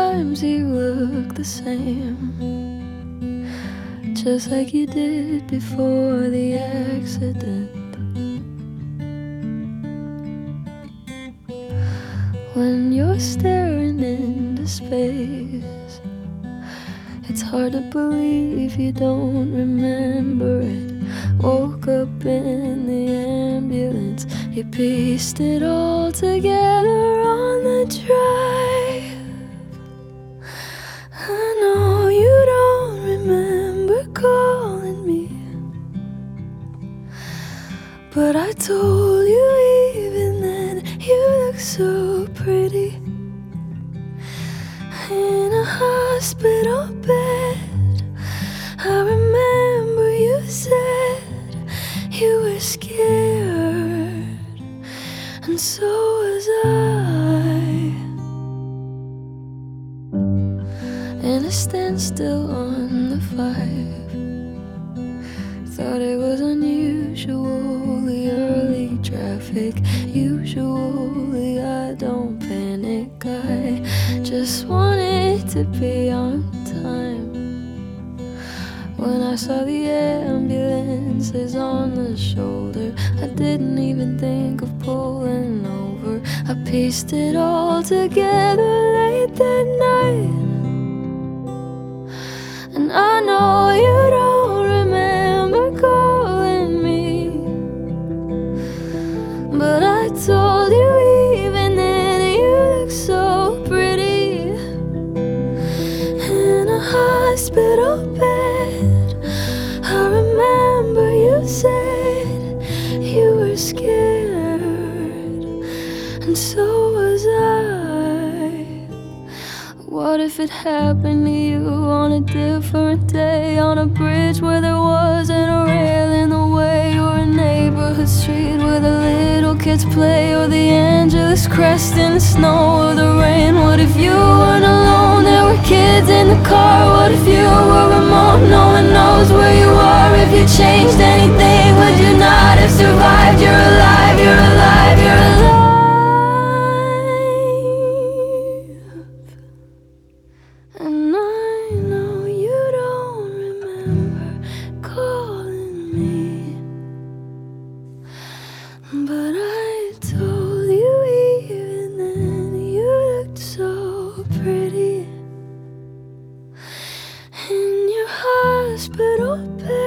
Sometimes you look the same, just like you did before the accident. When you're staring into space, it's hard to believe you don't remember it. Woke up in the ambulance, you pieced it all together on the drive. I know you don't remember calling me, but I told you even then you look so pretty in a hospital bed. I remember you said you were scared, and so was I. In a standstill on the 5, thought it was unusually early traffic. Usually I don't panic, I just wanted to be on time. When I saw the ambulances on the shoulder, I didn't even think of pulling over. I pieced it all together late that night. And I know you don't remember calling me, but I told you even then you look so pretty in a hospital bed. I remember you said you were scared, and so was I. What if it happened to you on a different day, on a bridge where there wasn't a rail in the way, or a neighborhood street where the little kids play, or the Angeles crest in the snow or the rain? What if you weren't alone, there were kids in the car? What if you were remote, no one knows where you are? If you changed anything, would you not have survived? You're alive, you're alive, you're alive. And I know you don't remember calling me, but I told you even then you looked so pretty in your hospital bed.